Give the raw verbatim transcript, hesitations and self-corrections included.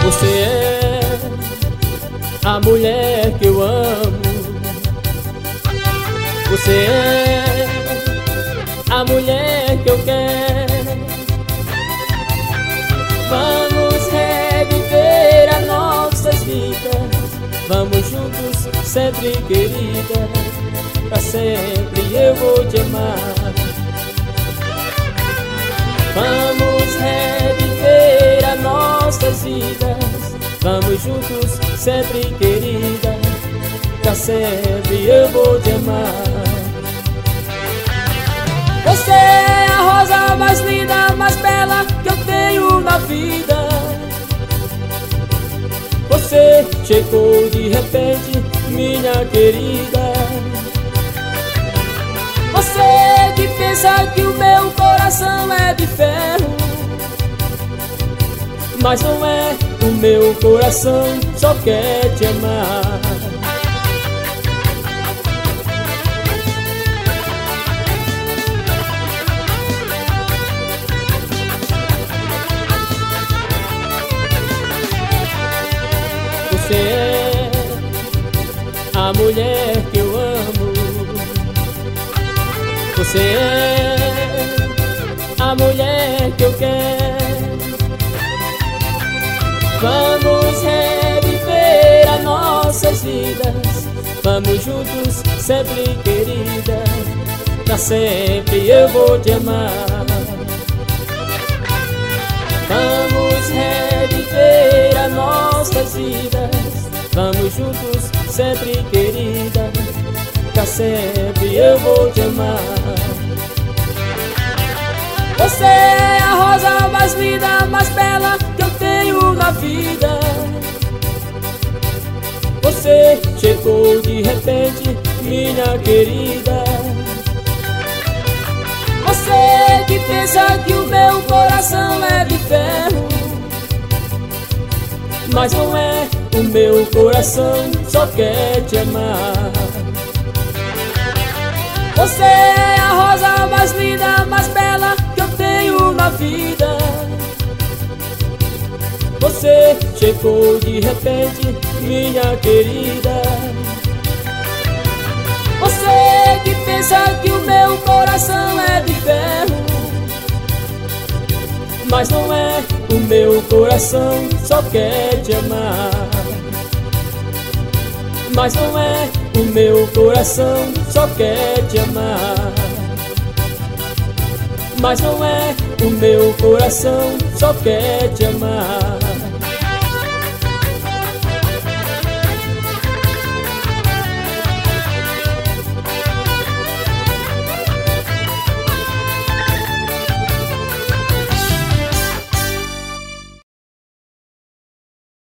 Você é a mulher que eu amo. Você é a mulher que eu quero. Vamos reviver as nossas vidas. Vamos juntos, sempre querida. Pra sempre eu vou te amar. Vamos reviver as nossas vidas. Vamos juntos, sempre querida. Pra sempre eu vou te amar. Você é a rosa mais linda, mais bela que eu tenho na vida. Você chegou de repente, minha querida. Você que pensa que o meu coração é de ferro, mas não é, o meu coração só quer te amar. Você é a mulher que eu amo. Você é a mulher que eu quero. Vamos reviver as nossas vidas. Vamos juntos, sempre querida. Pra sempre eu vou te amar. Vamos reviver as nossas vidas. Vamos juntos, sempre querida. Pra sempre eu vou te amar. Você é a rosa mais linda, mais bela que eu tenho na vida. Você chegou de repente, minha querida. Você que pensa que o meu coração é de ferro, mas não é, o meu coração só quer te amar. Você é a rosa mais linda, mais bela que eu tenho na vida. Você chegou de repente, minha querida. Você que pensa que o meu coração é de ferro, mas não é, o meu coração só quer te amar. Mas não é, o meu coração só quer te amar. Mas não é, o meu coração só quer te amar.